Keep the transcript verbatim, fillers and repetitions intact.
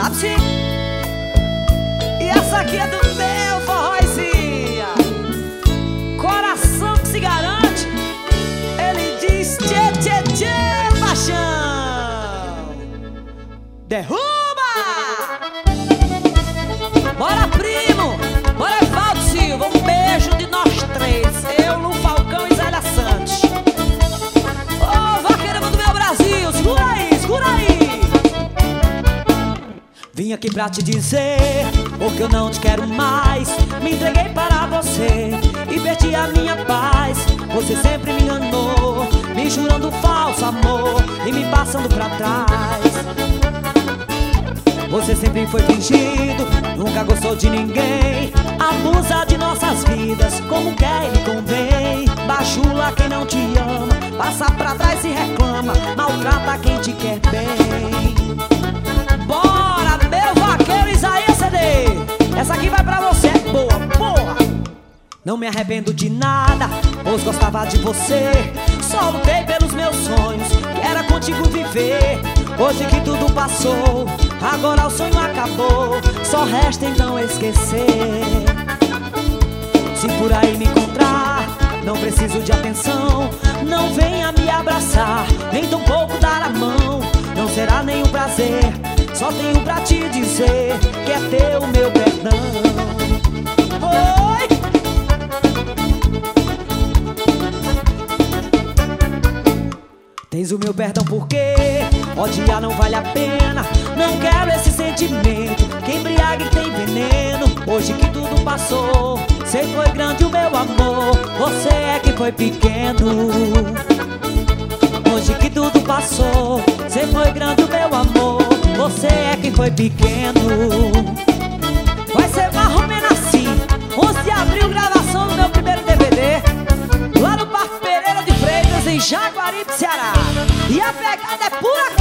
Vapsi. E essa aqui é do meu forrózinha. Coração que se garante. Ele diz tchê, tchê, tchê, paixão. Derruba! Bora, primo! Bora, Evaldo Silva! Um beijo de nós três. Eu, Lu Falcão e Zélia Santos. Ô, oh, vaqueira do meu Brasil! Segura aí, segura aí! Vim aqui pra te dizer porque eu não te quero mais. Me entreguei para você e perdi a minha paz. Você sempre me enganou, me jurando falso amor e me passando pra trás. Você sempre foi fingido, nunca gostou de ninguém. Abusa de nossas vidas como quer e convém. Bajula quem não te ama, passa pra trás e reclama, maltrata quem te quer bem. Bora, meu vaqueiro Isaías C D. Essa aqui vai pra você, boa, boa. Não me arrependo de nada, pois gostava de você. Só lutei pelos meus sonhos, que era contigo viver. Hoje que tudo passou, agora o sonho acabou. Só resta então esquecer. Se por aí me encontrar, não preciso de atenção. Não venha me abraçar, nem tampouco dar a mão. Não será nenhum prazer, só tenho pra te dizer que é teu meu perdão. Oi! Tens o meu perdão porque odiar não vale a pena. Não quero esse sentimento que embriaga e tem veneno. Hoje que tudo passou, cê foi grande o meu amor, você é que foi pequeno. Hoje que tudo passou, cê foi grande o meu amor, você é que foi pequeno. Vai ser mais ou menos assim. onze de abril, gravação do meu primeiro D V D lá no Parque Pereira de Freitas, em Jaguaribe, Ceará. E a pegada é pura